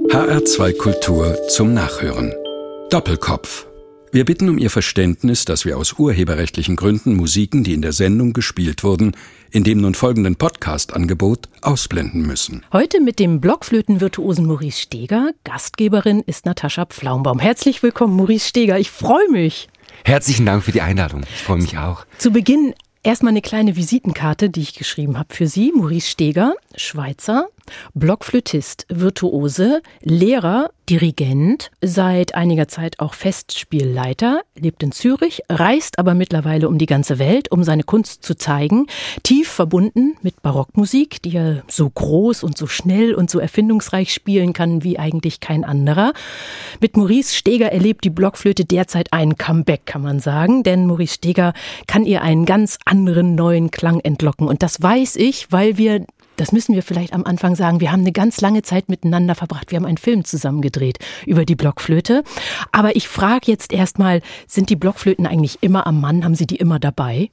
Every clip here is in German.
HR2 Kultur zum Nachhören. Doppelkopf. Wir bitten um Ihr Verständnis, dass wir aus urheberrechtlichen Gründen Musiken, die in der Sendung gespielt wurden, in dem nun folgenden Podcast-Angebot ausblenden müssen. Heute mit dem Blockflöten-Virtuosen Maurice Steger. Gastgeberin ist Natascha Pflaumbaum. Herzlich willkommen, Maurice Steger. Ich freue mich. Herzlichen Dank für die Einladung. Ich freue mich auch. Zu Beginn erstmal eine kleine Visitenkarte, die ich geschrieben habe für Sie. Maurice Steger, Schweizer, Blockflötist, Virtuose, Lehrer, Dirigent, seit einiger Zeit auch Festspielleiter, lebt in Zürich, reist aber mittlerweile um die ganze Welt, um seine Kunst zu zeigen, tief verbunden mit Barockmusik, die er so groß und so schnell und so erfindungsreich spielen kann wie eigentlich kein anderer. Mit Maurice Steger erlebt die Blockflöte derzeit ein Comeback, kann man sagen, denn Maurice Steger kann ihr einen ganz anderen neuen Klang entlocken und das weiß ich, weil wir, das müssen wir vielleicht am Anfang sagen, wir haben eine ganz lange Zeit miteinander verbracht. Wir haben einen Film zusammen gedreht über die Blockflöte. Aber ich frage jetzt erstmal, sind die Blockflöten eigentlich immer am Mann? Haben Sie die immer dabei?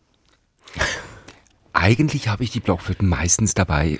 Eigentlich habe ich die Blockflöten meistens dabei.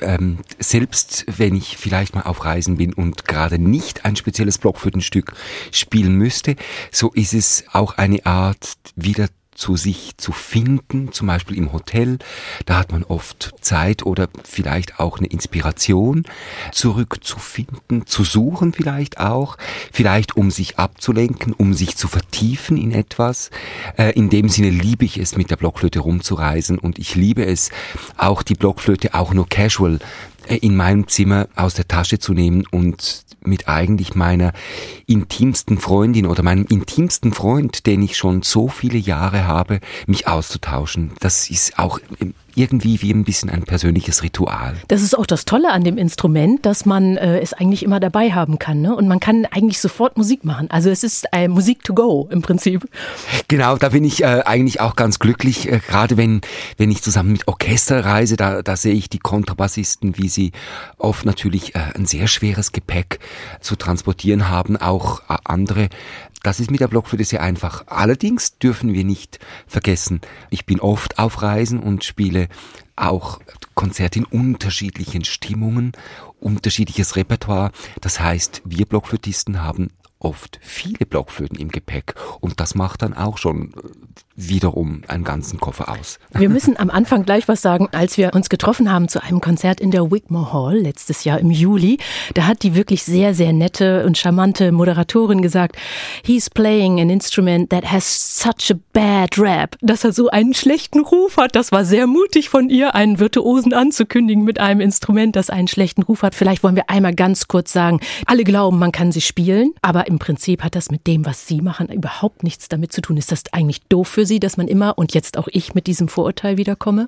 Selbst wenn ich vielleicht mal auf Reisen bin und gerade nicht ein spezielles Blockflötenstück spielen müsste, so ist es auch eine Art, wieder zu sich zu finden, zum Beispiel im Hotel. Da hat man oft Zeit oder vielleicht auch eine Inspiration, zurückzufinden, zu suchen vielleicht auch, vielleicht um sich abzulenken, um sich zu vertiefen in etwas. In dem Sinne liebe ich es, mit der Blockflöte rumzureisen und ich liebe es, auch die Blockflöte auch nur casual in meinem Zimmer aus der Tasche zu nehmen und mit eigentlich meiner intimsten Freundin oder meinem intimsten Freund, den ich schon so viele Jahre habe, mich auszutauschen. Das ist auch irgendwie wie ein bisschen ein persönliches Ritual. Das ist auch das Tolle an dem Instrument, dass man es eigentlich immer dabei haben kann, ne? Und man kann eigentlich sofort Musik machen. Also es ist Musik to go im Prinzip. Genau, da bin ich eigentlich auch ganz glücklich. Gerade wenn ich zusammen mit Orchester reise, da sehe ich die Kontrabassisten, wie sie oft natürlich ein sehr schweres Gepäck zu transportieren haben, auch andere. Das ist mit der Blockflöte sehr einfach. Allerdings dürfen wir nicht vergessen, ich bin oft auf Reisen und spiele auch Konzerte in unterschiedlichen Stimmungen, unterschiedliches Repertoire. Das heißt, wir Blockflötisten haben oft viele Blockflöten im Gepäck und das macht dann auch schon wiederum einen ganzen Koffer aus. Wir müssen am Anfang gleich was sagen. Als wir uns getroffen haben zu einem Konzert in der Wigmore Hall letztes Jahr im Juli, da hat die wirklich sehr, sehr nette und charmante Moderatorin gesagt, he's playing an instrument that has such a bad rap, dass er so einen schlechten Ruf hat. Das war sehr mutig von ihr, einen Virtuosen anzukündigen mit einem Instrument, das einen schlechten Ruf hat. Vielleicht wollen wir einmal ganz kurz sagen, alle glauben, man kann sie spielen, aber im Prinzip hat das mit dem, was Sie machen, überhaupt nichts damit zu tun. Ist das eigentlich doof für Sie, dass man immer, und jetzt auch ich, mit diesem Vorurteil wiederkomme?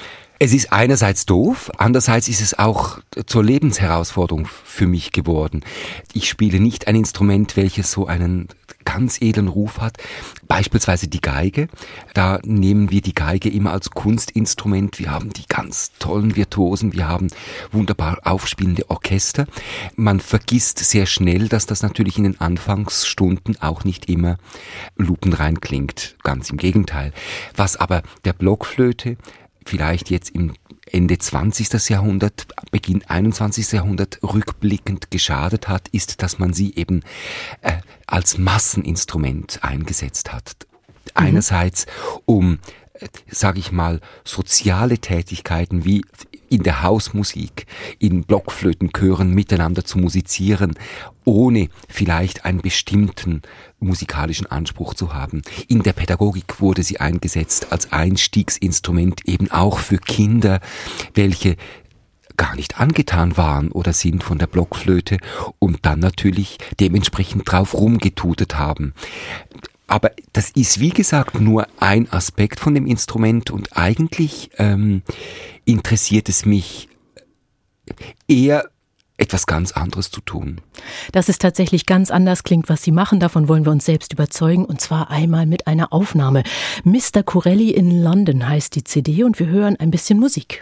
Es ist einerseits doof, andererseits ist es auch zur Lebensherausforderung für mich geworden. Ich spiele nicht ein Instrument, welches so einen ganz edlen Ruf hat, beispielsweise die Geige. Da nehmen wir die Geige immer als Kunstinstrument. Wir haben die ganz tollen Virtuosen, wir haben wunderbar aufspielende Orchester. Man vergisst sehr schnell, dass das natürlich in den Anfangsstunden auch nicht immer lupenrein klingt. Ganz im Gegenteil. Was aber der Blockflöte vielleicht jetzt im Ende 20. Jahrhundert, Beginn 21. Jahrhundert rückblickend geschadet hat, ist, dass man sie eben als Masseninstrument eingesetzt hat. Einerseits um, sage ich mal, soziale Tätigkeiten wie in der Hausmusik, in Blockflötenchören miteinander zu musizieren, ohne vielleicht einen bestimmten musikalischen Anspruch zu haben. In der Pädagogik wurde sie eingesetzt als Einstiegsinstrument eben auch für Kinder, welche gar nicht angetan waren oder sind von der Blockflöte und dann natürlich dementsprechend drauf rumgetutet haben. Aber das ist, wie gesagt, nur ein Aspekt von dem Instrument und eigentlich interessiert es mich eher, etwas ganz anderes zu tun. Dass es tatsächlich ganz anders klingt, was Sie machen, davon wollen wir uns selbst überzeugen, und zwar einmal mit einer Aufnahme. Mr. Corelli in London heißt die CD und wir hören ein bisschen Musik.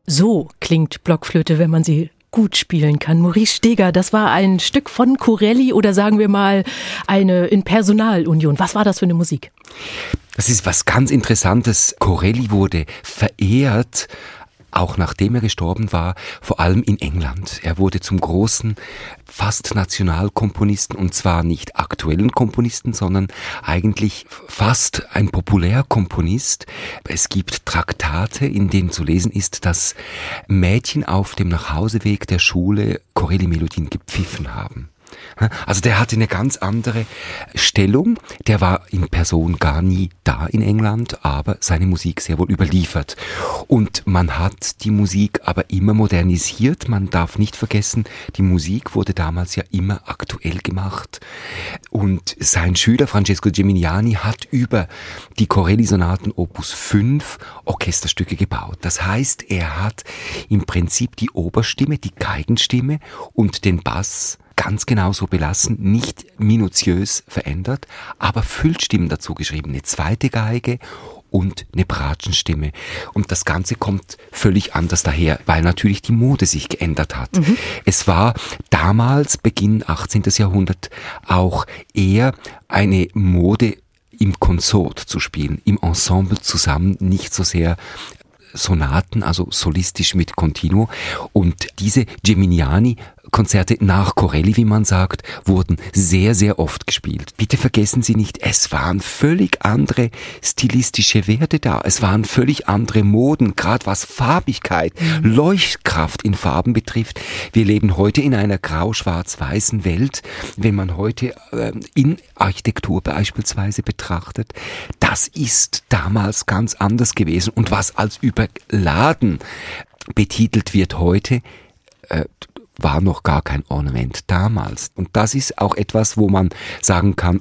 So klingt Blockflöte, wenn man sie gut spielen kann. Maurice Steger, das war ein Stück von Corelli oder sagen wir mal eine in Personalunion. Was war das für eine Musik? Das ist was ganz Interessantes. Corelli wurde verehrt, auch nachdem er gestorben war, vor allem in England. Er wurde zum großen, fast Nationalkomponisten, und zwar nicht aktuellen Komponisten, sondern eigentlich fast ein Populärkomponist. Es gibt Traktate, in denen zu lesen ist, dass Mädchen auf dem Nachhauseweg der Schule Corelli-Melodien gepfiffen haben. Also der hatte eine ganz andere Stellung, der war in Person gar nie da in England, aber seine Musik sehr wohl überliefert. Und man hat die Musik aber immer modernisiert, man darf nicht vergessen, die Musik wurde damals ja immer aktuell gemacht. Und sein Schüler Francesco Geminiani hat über die Corelli-Sonaten Opus 5 Orchesterstücke gebaut. Das heißt, er hat im Prinzip die Oberstimme, die Geigenstimme und den Bass ganz genau so belassen, nicht minutiös verändert, aber Füllstimmen dazu geschrieben, eine zweite Geige und eine Bratschenstimme. Und das Ganze kommt völlig anders daher, weil natürlich die Mode sich geändert hat. Es war damals, Beginn 18. Jahrhundert, auch eher eine Mode, im Konsort zu spielen, im Ensemble zusammen, nicht so sehr Sonaten, also solistisch mit Continuo. Und diese Geminiani-Konzerte nach Corelli, wie man sagt, wurden sehr, sehr oft gespielt. Bitte vergessen Sie nicht, es waren völlig andere stilistische Werte da. Es waren völlig andere Moden, gerade was Farbigkeit, Leuchtkraft in Farben betrifft. Wir leben heute in einer grau-schwarz-weißen Welt. Wenn man heute Innenarchitektur beispielsweise betrachtet, das ist damals ganz anders gewesen. Und was als überladen betitelt wird heute, war noch gar kein Ornament damals. Und das ist auch etwas, wo man sagen kann,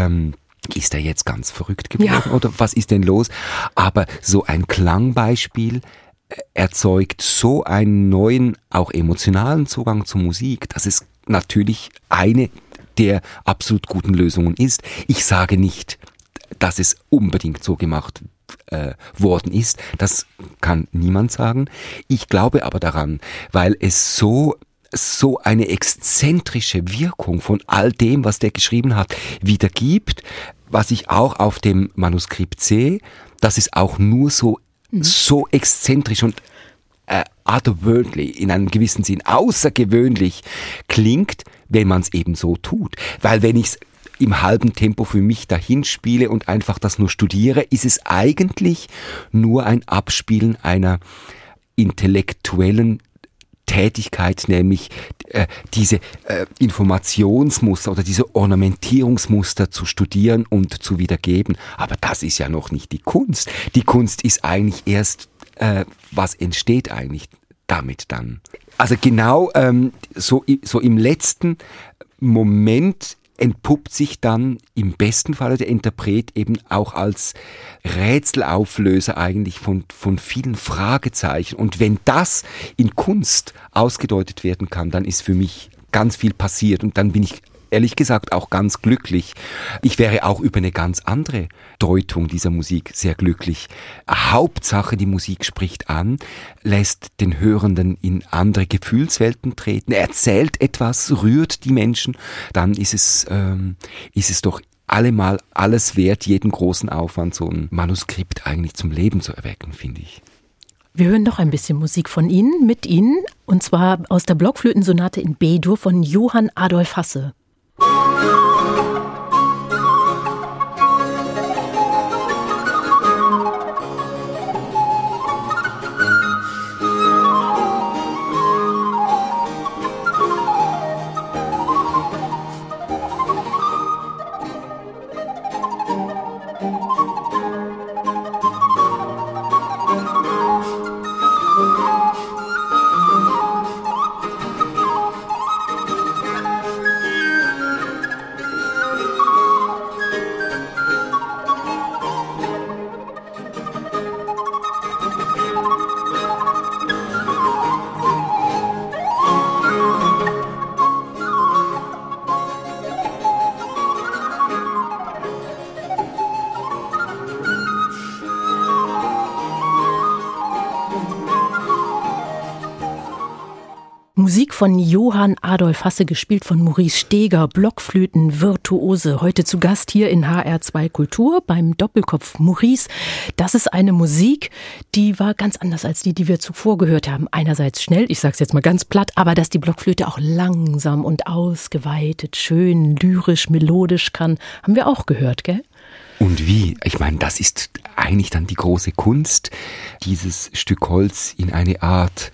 ist er jetzt ganz verrückt geworden oder was ist denn los? Aber so ein Klangbeispiel erzeugt so einen neuen, auch emotionalen Zugang zur Musik, dass es natürlich eine der absolut guten Lösungen ist. Ich sage nicht, dass es unbedingt so gemacht worden ist. Das kann niemand sagen. Ich glaube aber daran, weil es so eine exzentrische Wirkung von all dem, was der geschrieben hat, wiedergibt, was ich auch auf dem Manuskript sehe, dass es auch nur so exzentrisch und otherworldly, in einem gewissen Sinn außergewöhnlich klingt, wenn man es eben so tut. Weil wenn ich es im halben Tempo für mich dahin spiele und einfach das nur studiere, ist es eigentlich nur ein Abspielen einer intellektuellen Tätigkeit, nämlich diese Informationsmuster oder diese Ornamentierungsmuster zu studieren und zu wiedergeben. Aber das ist ja noch nicht die Kunst. Die Kunst ist eigentlich erst, was entsteht eigentlich damit dann. Also genau so im letzten Moment entpuppt sich dann im besten Falle der Interpret eben auch als Rätselauflöser eigentlich von vielen Fragezeichen. Und wenn das in Kunst ausgedeutet werden kann, dann ist für mich ganz viel passiert und dann bin ich ehrlich gesagt auch ganz glücklich. Ich wäre auch über eine ganz andere Deutung dieser Musik sehr glücklich. Hauptsache, die Musik spricht an, lässt den Hörenden in andere Gefühlswelten treten, erzählt etwas, rührt die Menschen, dann ist es doch allemal alles wert, jeden großen Aufwand, so ein Manuskript eigentlich zum Leben zu erwecken, finde ich. Wir hören noch ein bisschen Musik von Ihnen, mit Ihnen, und zwar aus der Blockflötensonate in B-Dur von Johann Adolf Hasse. Musik von Johann Adolf Hasse, gespielt von Maurice Steger, Blockflöten-Virtuose. Heute zu Gast hier in HR2 Kultur beim Doppelkopf. Maurice, das ist eine Musik, die war ganz anders als die wir zuvor gehört haben. Einerseits schnell, ich sag's jetzt mal ganz platt, aber dass die Blockflöte auch langsam und ausgeweitet, schön, lyrisch, melodisch kann, haben wir auch gehört, gell? Und wie? Ich meine, das ist eigentlich dann die große Kunst, dieses Stück Holz in eine Art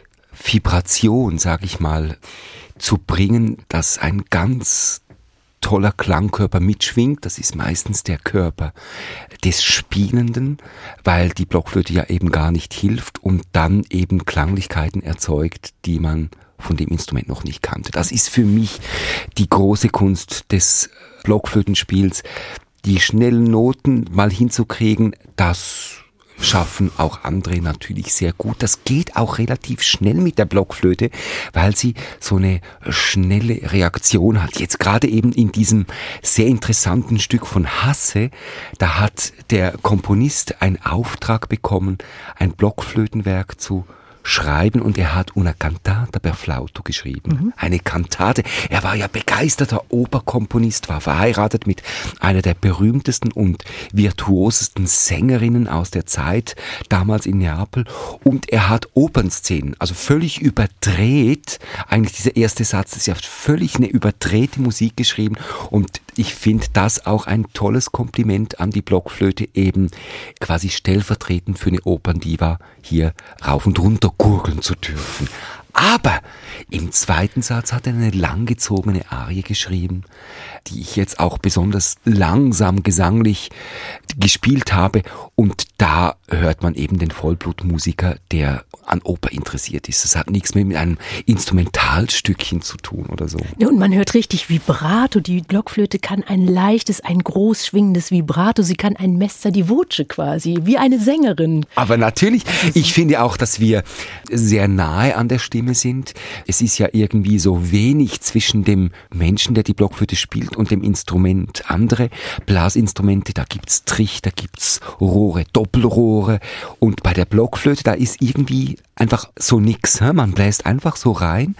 Vibration, sag ich mal, zu bringen, dass ein ganz toller Klangkörper mitschwingt. Das ist meistens der Körper des Spielenden, weil die Blockflöte ja eben gar nicht hilft und dann eben Klanglichkeiten erzeugt, die man von dem Instrument noch nicht kannte. Das ist für mich die große Kunst des Blockflötenspiels. Die schnellen Noten mal hinzukriegen, das schaffen auch andere natürlich sehr gut. Das geht auch relativ schnell mit der Blockflöte, weil sie so eine schnelle Reaktion hat. Jetzt gerade eben in diesem sehr interessanten Stück von Hasse, da hat der Komponist einen Auftrag bekommen, ein Blockflötenwerk zu schreiben, und er hat una cantata per flauto geschrieben. Eine Kantate. Er war ja begeisterter Operkomponist, war verheiratet mit einer der berühmtesten und virtuosesten Sängerinnen aus der Zeit, damals in Neapel, und er hat Opernszenen, also völlig überdreht. Eigentlich dieser erste Satz ist ja völlig eine überdrehte Musik geschrieben, und ich finde das auch ein tolles Kompliment an die Blockflöte, eben quasi stellvertretend für eine Operndiva hier rauf und runter gurgeln zu dürfen. Aber im zweiten Satz hat er eine langgezogene Arie geschrieben, die ich jetzt auch besonders langsam gesanglich gespielt habe. Und da hört man eben den Vollblutmusiker, der an Oper interessiert ist. Das hat nichts mehr mit einem Instrumentalstückchen zu tun oder so. Und man hört richtig Vibrato. Die Blockflöte kann ein leichtes, ein groß schwingendes Vibrato. Sie kann ein Messa di voce quasi, wie eine Sängerin. Aber natürlich, ich finde auch, dass wir sehr nahe an der Stimme sind. Es ist ja irgendwie so wenig zwischen dem Menschen, der die Blockflöte spielt, und dem Instrument. Andere Blasinstrumente, da gibt's Trich, da gibt's Rohre, Doppelrohre, und bei der Blockflöte, da ist irgendwie einfach so nix. Man bläst einfach so rein.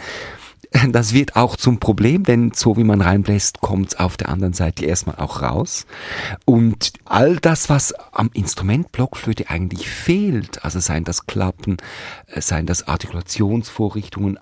Das wird auch zum Problem, denn so wie man reinbläst, kommt's auf der anderen Seite erstmal auch raus. Und all das, was am Instrument Blockflöte eigentlich fehlt, also seien das Klappen, seien das Artikulationsvorrichtungen,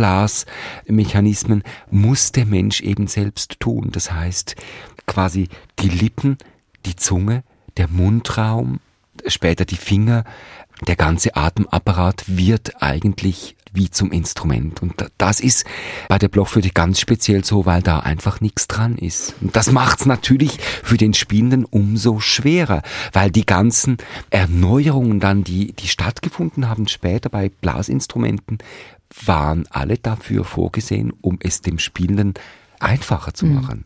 Anblasmechanismen, muss der Mensch eben selbst tun. Das heißt, quasi die Lippen, die Zunge, der Mundraum, später die Finger, der ganze Atemapparat wird eigentlich wie zum Instrument. Und das ist bei der Blockflöte ganz speziell so, weil da einfach nichts dran ist. Und das macht's natürlich für den Spielenden umso schwerer, weil die ganzen Erneuerungen dann, die stattgefunden haben später bei Blasinstrumenten, waren alle dafür vorgesehen, um es dem Spielenden einfacher zu machen.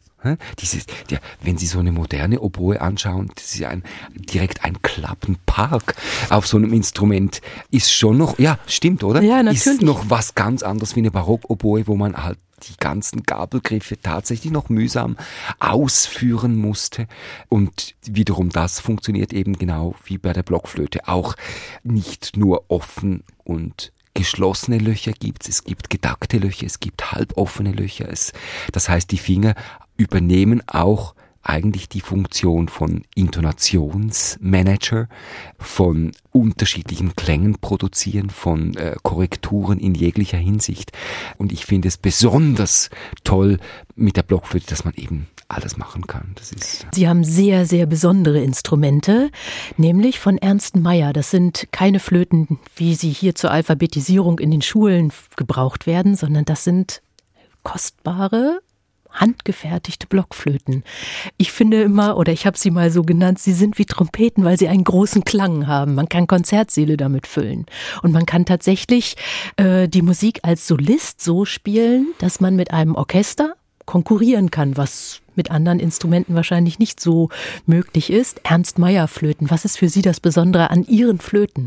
Wenn Sie so eine moderne Oboe anschauen, das ist ja direkt ein Klappenpark auf so einem Instrument, ist schon noch, ja, stimmt, oder? Ja, natürlich. Ist noch was ganz anderes wie eine Barockoboe, wo man halt die ganzen Gabelgriffe tatsächlich noch mühsam ausführen musste. Und wiederum das funktioniert eben genau wie bei der Blockflöte. Auch nicht nur offen und geschlossene Löcher gibt's, es gibt gedackte Löcher, es gibt halboffene Löcher. Das heißt, die Finger übernehmen auch eigentlich die Funktion von Intonationsmanager, von unterschiedlichen Klängen produzieren, von Korrekturen in jeglicher Hinsicht. Und ich finde es besonders toll mit der Blockflöte, dass man eben alles machen kann. Sie haben sehr, sehr besondere Instrumente, nämlich von Ernst Mayr. Das sind keine Flöten, wie sie hier zur Alphabetisierung in den Schulen gebraucht werden, sondern das sind kostbare, handgefertigte Blockflöten. Ich finde immer, oder ich habe sie mal so genannt, sie sind wie Trompeten, weil sie einen großen Klang haben. Man kann Konzertsäle damit füllen. Und man kann tatsächlich die Musik als Solist so spielen, dass man mit einem Orchester konkurrieren kann, was mit anderen Instrumenten wahrscheinlich nicht so möglich ist. Ernst Mayr Flöten, was ist für Sie das Besondere an Ihren Flöten?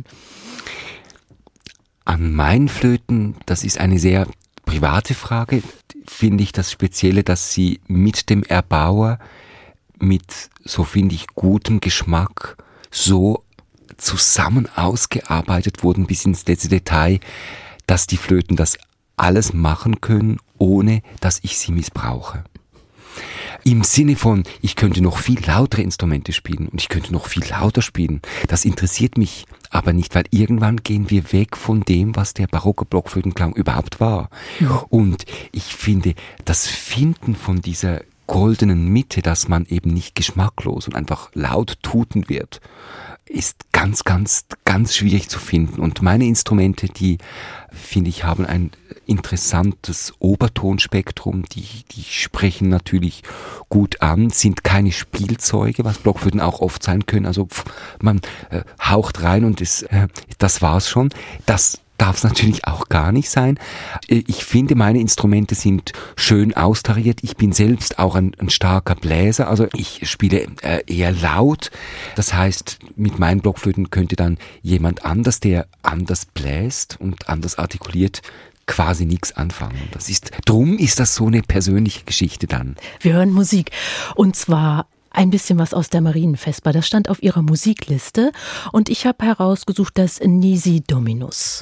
An meinen Flöten, das ist eine sehr private Frage, finde ich das Spezielle, dass sie mit dem Erbauer, mit, so finde ich, gutem Geschmack so zusammen ausgearbeitet wurden bis ins letzte Detail, dass die Flöten das alles machen können, ohne dass ich sie missbrauche. Im Sinne von, ich könnte noch viel lautere Instrumente spielen und ich könnte noch viel lauter spielen. Das interessiert mich aber nicht, weil irgendwann gehen wir weg von dem, was der barocke Blockflötenklang überhaupt war. Und ich finde, das Finden von dieser goldenen Mitte, dass man eben nicht geschmacklos und einfach laut tuten wird, ist ganz, ganz, ganz schwierig zu finden. Und meine Instrumente, die, finde ich, haben ein interessantes Obertonspektrum, die sprechen natürlich gut an, sind keine Spielzeuge, was Blockflöten auch oft sein können. Also man haucht rein und das war's schon. Das darf es natürlich auch gar nicht sein. Ich finde, meine Instrumente sind schön austariert. Ich bin selbst auch ein starker Bläser, also ich spiele eher laut. Das heißt, mit meinen Blockflöten könnte dann jemand anders, der anders bläst und anders artikuliert, quasi nichts anfangen. Drum ist das so eine persönliche Geschichte dann. Wir hören Musik und zwar ein bisschen was aus der Marienvesper. Das stand auf ihrer Musikliste und ich habe herausgesucht das Nisi Dominus.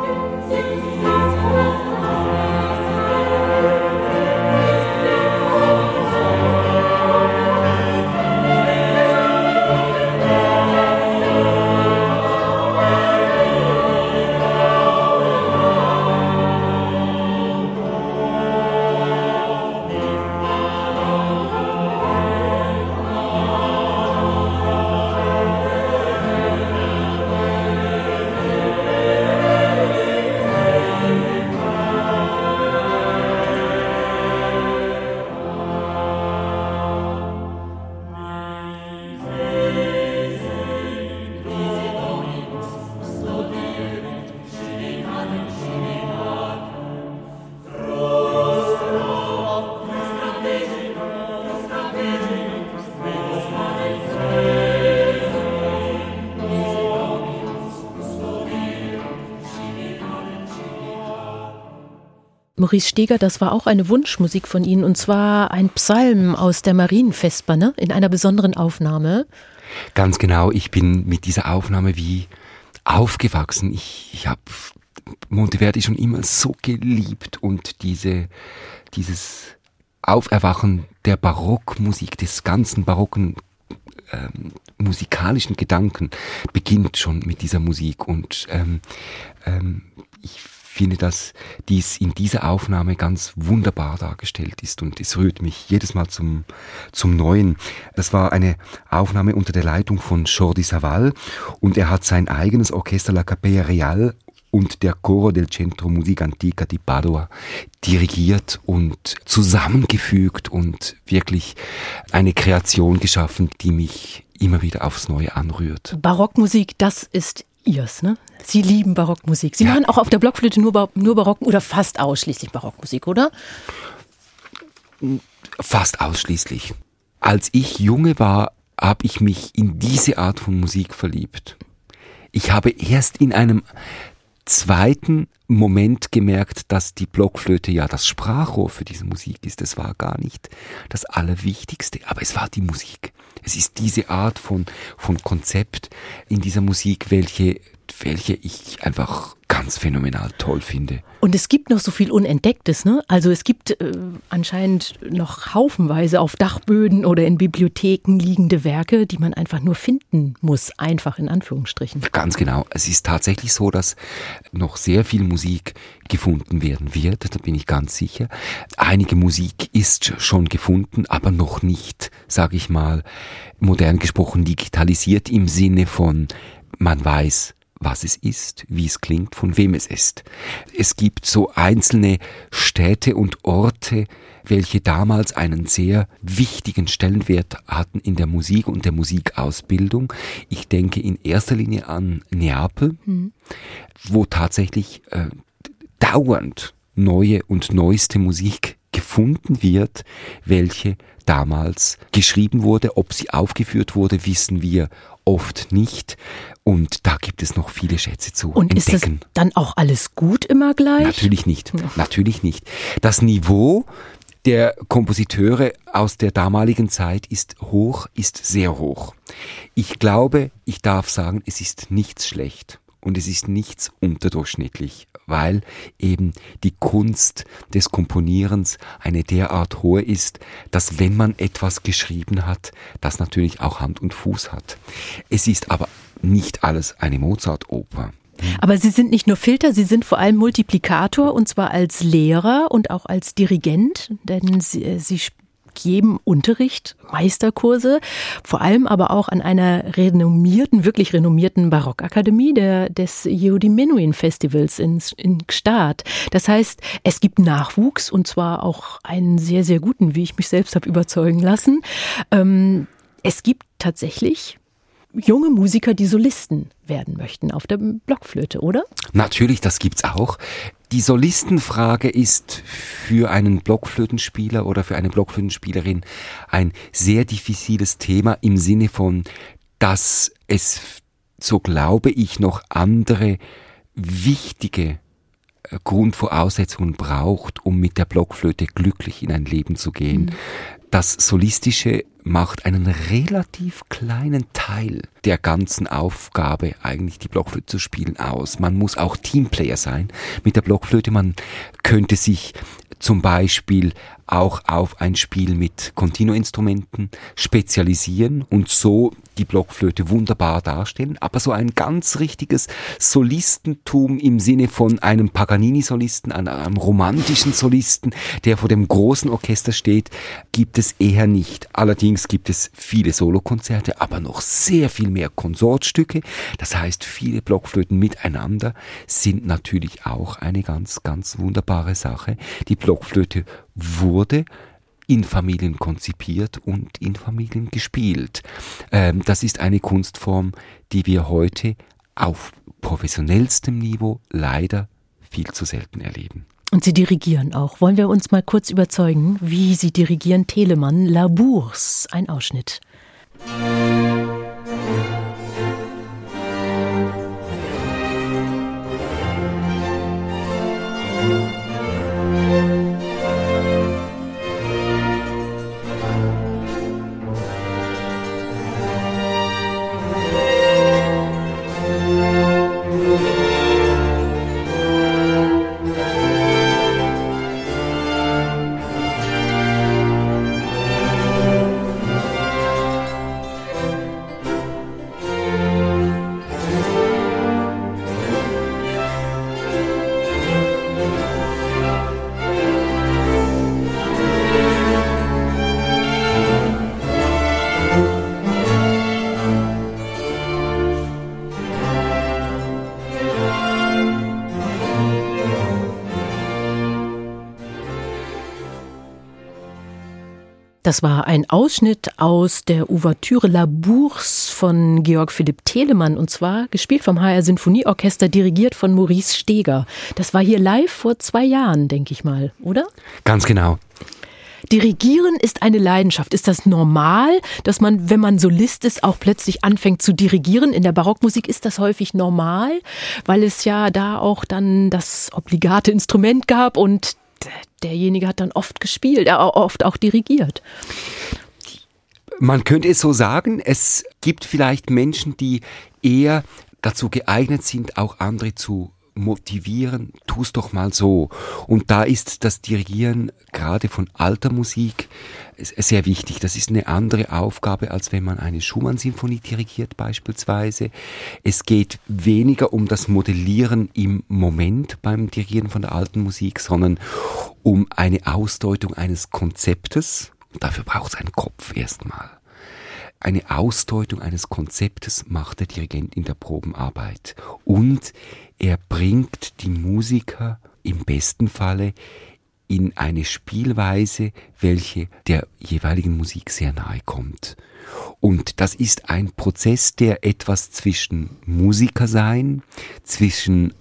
Maurice Steger, das war auch eine Wunschmusik von Ihnen und zwar ein Psalm aus der Marienvesper, ne? In einer besonderen Aufnahme. Ganz genau, ich bin mit dieser Aufnahme wie aufgewachsen. Ich habe Monteverdi schon immer so geliebt und dieses Auferwachen der Barockmusik, des ganzen barocken musikalischen Gedanken beginnt schon mit dieser Musik und ich finde, dass dies in dieser Aufnahme ganz wunderbar dargestellt ist und es rührt mich jedes Mal zum Neuen. Das war eine Aufnahme unter der Leitung von Jordi Savall und er hat sein eigenes Orchester La Capella Real und der Coro del Centro Musica Antica di Padova dirigiert und zusammengefügt und wirklich eine Kreation geschaffen, die mich immer wieder aufs Neue anrührt. Barockmusik, das ist Ihrs, ne? Sie lieben Barockmusik. Sie machen auch auf der Blockflöte nur Barock oder fast ausschließlich Barockmusik, oder? Fast ausschließlich. Als ich junge war, habe ich mich in diese Art von Musik verliebt. Ich habe erst in einem zweiten Moment gemerkt, dass die Blockflöte ja das Sprachrohr für diese Musik ist. Das war gar nicht das Allerwichtigste, aber es war die Musik. Es ist diese Art von Konzept in dieser Musik, welche ich einfach ganz phänomenal toll finde. Und es gibt noch so viel Unentdecktes, ne? Also es gibt anscheinend noch haufenweise auf Dachböden oder in Bibliotheken liegende Werke, die man einfach nur finden muss, einfach in Anführungsstrichen. Ganz genau. Es ist tatsächlich so, dass noch sehr viel Musik gefunden werden wird, da bin ich ganz sicher. Einige Musik ist schon gefunden, aber noch nicht, sage ich mal, modern gesprochen digitalisiert im Sinne von, man weiß, was es ist, wie es klingt, von wem es ist. Es gibt so einzelne Städte und Orte, welche damals einen sehr wichtigen Stellenwert hatten in der Musik und der Musikausbildung. Ich denke in erster Linie an Neapel, wo tatsächlich dauernd neue und neueste Musik gefunden wird, welche damals geschrieben wurde. Ob sie aufgeführt wurde, wissen wir oft nicht. Und da gibt es noch viele Schätze zu entdecken. Und ist das dann auch alles gut immer gleich? Natürlich nicht. Natürlich nicht. Das Niveau der Kompositeure aus der damaligen Zeit ist hoch, ist sehr hoch. Ich glaube, ich darf sagen, es ist nichts schlecht. und es ist nichts unterdurchschnittlich, weil eben die Kunst des Komponierens eine derart hohe ist, dass wenn man etwas geschrieben hat, das natürlich auch Hand und Fuß hat. Es ist aber nicht alles eine Mozart-Oper. Aber Sie sind nicht nur Filter, Sie sind vor allem Multiplikator, und zwar als Lehrer und auch als Dirigent, denn Sie geben Unterricht, Meisterkurse, vor allem aber auch an einer wirklich renommierten Barockakademie des Yehudi Menuhin Festivals in Gstaad. Das heißt, es gibt Nachwuchs, und zwar auch einen sehr, sehr guten, wie ich mich selbst habe überzeugen lassen. Es gibt tatsächlich junge Musiker, die Solisten werden möchten auf der Blockflöte, oder? Natürlich, das gibt's auch. Die Solistenfrage ist für einen Blockflötenspieler oder für eine Blockflötenspielerin ein sehr diffiziles Thema im Sinne von, dass es, so glaube ich, noch andere wichtige Grundvoraussetzungen braucht, um mit der Blockflöte glücklich in ein Leben zu gehen. Das Solistische macht einen relativ kleinen Teil der ganzen Aufgabe, eigentlich die Blockflöte zu spielen, aus. Man muss auch Teamplayer sein mit der Blockflöte. Man könnte sich zum Beispiel auch auf ein Spiel mit Continuo-Instrumenten spezialisieren und so die Blockflöte wunderbar darstellen. Aber so ein ganz richtiges Solistentum im Sinne von einem Paganini-Solisten, einem romantischen Solisten, der vor dem großen Orchester steht, gibt es eher nicht. Allerdings gibt es viele Solokonzerte, aber noch sehr viel mehr Konsortstücke. Das heißt, viele Blockflöten miteinander sind natürlich auch eine ganz, ganz wunderbare Sache. Die Blockflöte wurde in Familien konzipiert und in Familien gespielt. Das ist eine Kunstform, die wir heute auf professionellstem Niveau leider viel zu selten erleben. Und Sie dirigieren auch. Wollen wir uns mal kurz überzeugen, wie Sie dirigieren? Telemann, La Bourse, ein Ausschnitt. Das war ein Ausschnitt aus der Ouvertüre La Bourse von Georg Philipp Telemann, und zwar gespielt vom HR Sinfonieorchester, dirigiert von Maurice Steger. Das war hier live vor 2 Jahren, denke ich mal, oder? Ganz genau. Dirigieren ist eine Leidenschaft. Ist das normal, dass man, wenn man Solist ist, auch plötzlich anfängt zu dirigieren? In der Barockmusik ist das häufig normal, weil es ja da auch dann das obligate Instrument gab und derjenige hat dann oft gespielt, oft auch dirigiert. Man könnte es so sagen, es gibt vielleicht Menschen, die eher dazu geeignet sind, auch andere zu motivieren, tu's doch mal so. Und da ist das Dirigieren gerade von alter Musik sehr wichtig. Das ist eine andere Aufgabe, als wenn man eine Schumann-Sinfonie dirigiert beispielsweise. Es geht weniger um das Modellieren im Moment beim Dirigieren von der alten Musik, sondern um eine Ausdeutung eines Konzeptes. Dafür braucht es einen Kopf erstmal. Eine Ausdeutung eines Konzeptes macht der Dirigent in der Probenarbeit. Und er bringt die Musiker im besten Falle in eine Spielweise, welche der jeweiligen Musik sehr nahe kommt. Und das ist ein Prozess, der etwas zwischen Musiker sein, zwischen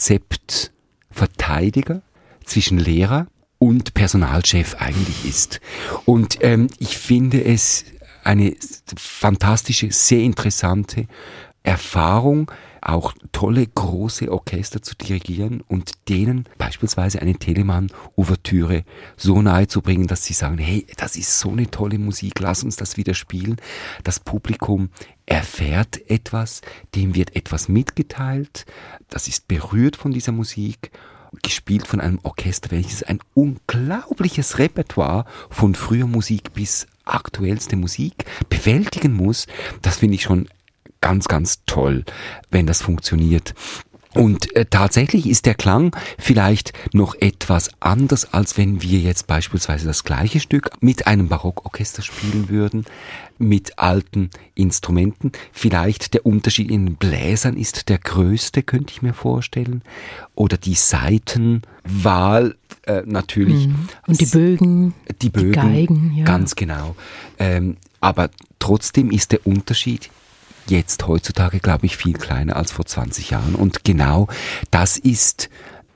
Konzeptverteidiger, zwischen Lehrer und Personalchef eigentlich ist. Und ich finde es eine fantastische, sehr interessante Erfahrung, auch tolle, große Orchester zu dirigieren und denen beispielsweise eine Telemann-Ouvertüre so nahe zu bringen, dass sie sagen, hey, das ist so eine tolle Musik, lass uns das wieder spielen. Das Publikum erfährt etwas, dem wird etwas mitgeteilt, das ist berührt von dieser Musik, gespielt von einem Orchester, welches ein unglaubliches Repertoire von früher Musik bis aktuellste Musik bewältigen muss. Das finde ich schon ganz, ganz toll, wenn das funktioniert. Und tatsächlich ist der Klang vielleicht noch etwas anders, als wenn wir jetzt beispielsweise das gleiche Stück mit einem Barockorchester spielen würden, mit alten Instrumenten. Vielleicht der Unterschied in den Bläsern ist der größte, könnte ich mir vorstellen. Oder die Saitenwahl natürlich. Und die Bögen, die Geigen. Ja. Ganz genau. Aber trotzdem ist der Unterschied jetzt heutzutage, glaube ich, viel kleiner als vor 20 Jahren. Und genau das ist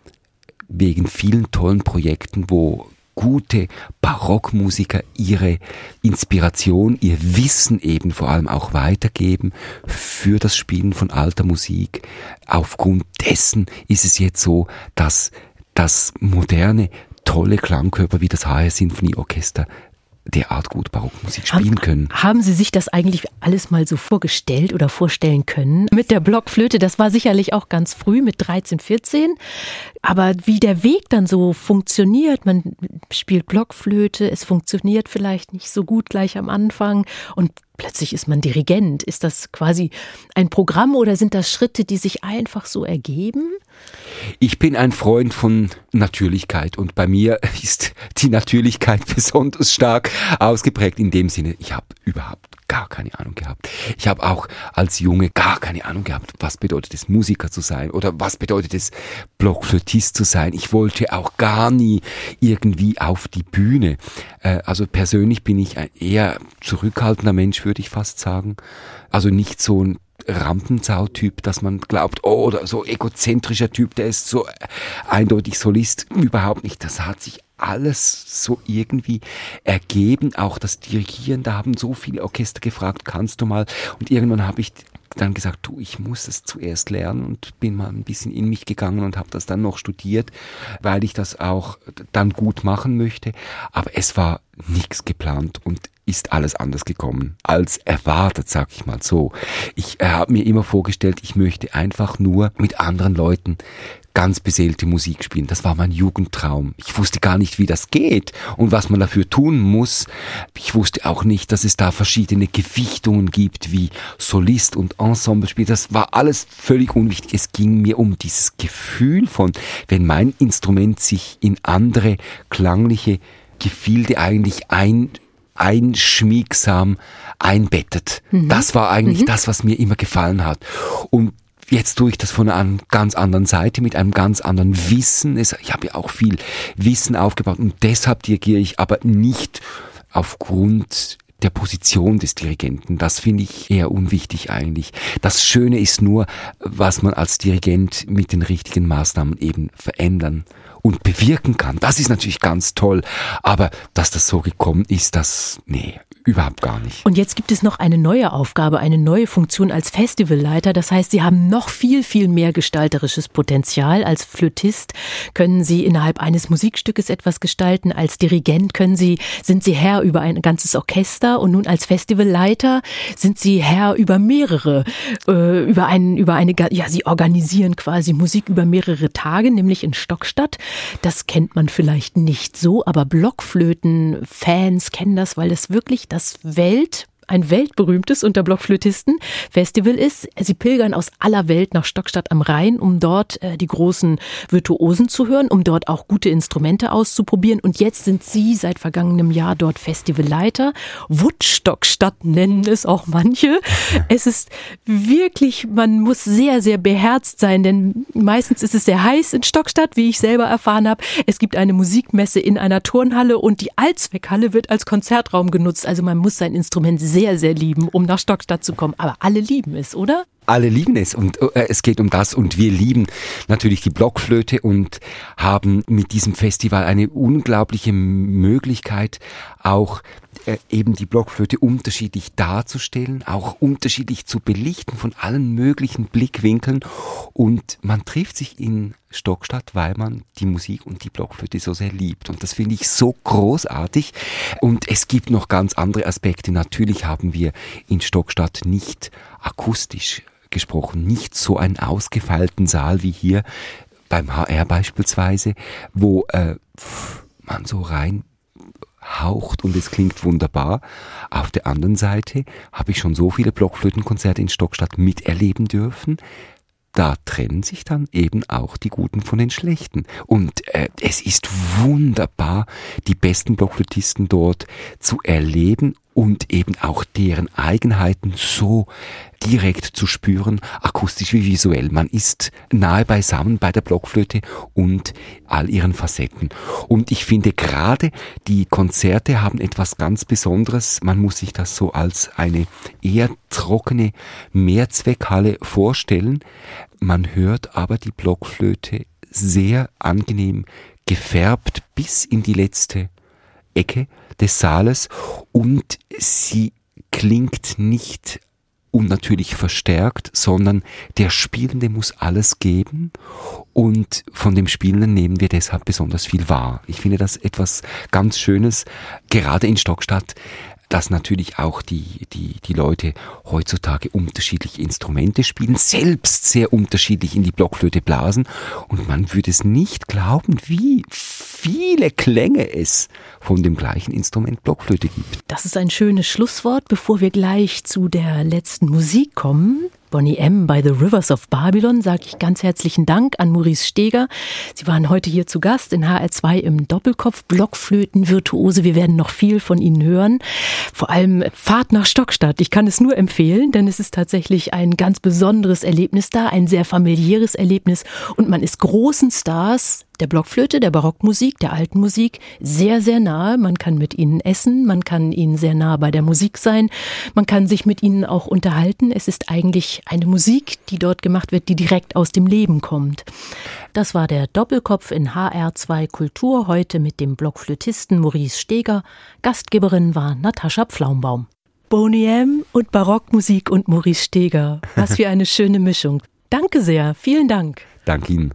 wegen vielen tollen Projekten, wo gute Barockmusiker ihre Inspiration, ihr Wissen eben vor allem auch weitergeben für das Spielen von alter Musik. Aufgrund dessen ist es jetzt so, dass das moderne, tolle Klangkörper wie das HR Sinfonieorchester derart gut Barockmusik spielen können. Haben Sie sich das eigentlich alles mal so vorgestellt oder vorstellen können? Mit der Blockflöte, das war sicherlich auch ganz früh mit 13, 14. Aber wie der Weg dann so funktioniert, man spielt Blockflöte, es funktioniert vielleicht nicht so gut gleich am Anfang und plötzlich ist man Dirigent. Ist das quasi ein Programm oder sind das Schritte, die sich einfach so ergeben? Ich bin ein Freund von Natürlichkeit und bei mir ist die Natürlichkeit besonders stark ausgeprägt in dem Sinne, ich habe überhaupt gar keine Ahnung gehabt. Ich habe auch als Junge gar keine Ahnung gehabt, was bedeutet es, Musiker zu sein oder was bedeutet es, Blockflötist zu sein. Ich wollte auch gar nie irgendwie auf die Bühne. Also persönlich bin ich ein eher zurückhaltender Mensch, würde ich fast sagen. Also nicht so ein Rampensau-Typ, dass man glaubt, oh, oder so egozentrischer Typ, der ist so eindeutig Solist. Überhaupt nicht. Das hat sich alles so irgendwie ergeben. Auch das Dirigieren, da haben so viele Orchester gefragt, kannst du mal? Und irgendwann habe ich dann gesagt, du, ich muss es zuerst lernen und bin mal ein bisschen in mich gegangen und habe das dann noch studiert, weil ich das auch dann gut machen möchte. Aber es war nichts geplant und ist alles anders gekommen als erwartet, sag ich mal so. Ich habe mir immer vorgestellt, ich möchte einfach nur mit anderen Leuten ganz beseelte Musik spielen. Das war mein Jugendtraum. Ich wusste gar nicht, wie das geht und was man dafür tun muss. Ich wusste auch nicht, dass es da verschiedene Gewichtungen gibt, wie Solist und Ensemblespiel. Das war alles völlig unwichtig. Es ging mir um dieses Gefühl von, wenn mein Instrument sich in andere klangliche Gefilde eigentlich einschmiegsam einbettet. Das war eigentlich das, was mir immer gefallen hat. Und jetzt tue ich das von einer ganz anderen Seite, mit einem ganz anderen Wissen. Ich habe ja auch viel Wissen aufgebaut und deshalb dirigiere ich aber nicht aufgrund der Position des Dirigenten. Das finde ich eher unwichtig eigentlich. Das Schöne ist nur, was man als Dirigent mit den richtigen Maßnahmen eben verändern und bewirken kann. Das ist natürlich ganz toll. Aber dass das so gekommen ist, nee, überhaupt gar nicht. Und jetzt gibt es noch eine neue Aufgabe, eine neue Funktion als Festivalleiter. Das heißt, Sie haben noch viel, viel mehr gestalterisches Potenzial. Als Flötist können Sie innerhalb eines Musikstückes etwas gestalten. Als Dirigent sind Sie Herr über ein ganzes Orchester. Und nun als Festivalleiter sind Sie Herr über mehrere, Sie organisieren quasi Musik über mehrere Tage, nämlich in Stockstadt. Das kennt man vielleicht nicht so, aber Blockflöten-Fans kennen das, weil es wirklich ein weltberühmtes unter Blockflötisten Festival ist. Sie pilgern aus aller Welt nach Stockstadt am Rhein, um dort die großen Virtuosen zu hören, um dort auch gute Instrumente auszuprobieren. Und jetzt sind Sie seit vergangenem Jahr dort Festivalleiter. Woodstockstadt nennen es auch manche. Es ist wirklich, man muss sehr, sehr beherzt sein, denn meistens ist es sehr heiß in Stockstadt, wie ich selber erfahren habe. Es gibt eine Musikmesse in einer Turnhalle und die Allzweckhalle wird als Konzertraum genutzt. Also man muss sein Instrument sehr, sehr lieben, um nach Stockstadt zu kommen. Aber alle lieben es, oder? alle lieben es und es geht um das und wir lieben natürlich die Blockflöte und haben mit diesem Festival eine unglaubliche Möglichkeit, auch eben die Blockflöte unterschiedlich darzustellen, auch unterschiedlich zu belichten von allen möglichen Blickwinkeln und man trifft sich in Stockstadt, weil man die Musik und die Blockflöte so sehr liebt und das finde ich so großartig und es gibt noch ganz andere Aspekte. Natürlich haben wir in Stockstadt nicht akustisch gesprochen, nicht so einen ausgefeilten Saal wie hier beim HR beispielsweise, wo man so rein haucht und es klingt wunderbar. Auf der anderen Seite habe ich schon so viele Blockflötenkonzerte in Stockstadt miterleben dürfen. Da trennen sich dann eben auch die Guten von den Schlechten. Und es ist wunderbar, die besten Blockflötisten dort zu erleben und eben auch deren Eigenheiten so direkt zu spüren, akustisch wie visuell. Man ist nahe beisammen bei der Blockflöte und all ihren Facetten. Und ich finde gerade die Konzerte haben etwas ganz Besonderes. Man muss sich das so als eine eher trockene Mehrzweckhalle vorstellen. Man hört aber die Blockflöte sehr angenehm gefärbt bis in die letzte Ecke des Saales und sie klingt nicht unnatürlich verstärkt, sondern der Spielende muss alles geben und von dem Spielenden nehmen wir deshalb besonders viel wahr. Ich finde das etwas ganz Schönes, gerade in Stockstadt, dass natürlich auch die Leute heutzutage unterschiedliche Instrumente spielen, selbst sehr unterschiedlich in die Blockflöte blasen und man würde es nicht glauben, wie viele Klänge es von dem gleichen Instrument Blockflöte gibt. Das ist ein schönes Schlusswort, bevor wir gleich zu der letzten Musik kommen. Boney M. by the Rivers of Babylon, sage ich ganz herzlichen Dank an Maurice Steger. Sie waren heute hier zu Gast in HR2 im Doppelkopf, Blockflöten-Virtuose. Wir werden noch viel von Ihnen hören. Vor allem Fahrt nach Stockstadt. Ich kann es nur empfehlen, denn es ist tatsächlich ein ganz besonderes Erlebnis da, ein sehr familiäres Erlebnis und man ist großen Stars der Blockflöte, der Barockmusik, der alten Musik sehr, sehr nahe. Man kann mit ihnen essen, man kann ihnen sehr nah bei der Musik sein, man kann sich mit ihnen auch unterhalten. Es ist eigentlich eine Musik, die dort gemacht wird, die direkt aus dem Leben kommt. Das war der Doppelkopf in HR2 Kultur, heute mit dem Blockflötisten Maurice Steger. Gastgeberin war Natascha Pflaumbaum. Boney M. und Barockmusik und Maurice Steger. Was für eine schöne Mischung. Danke sehr, vielen Dank. Danke Ihnen.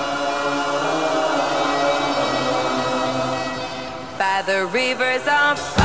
The rivers of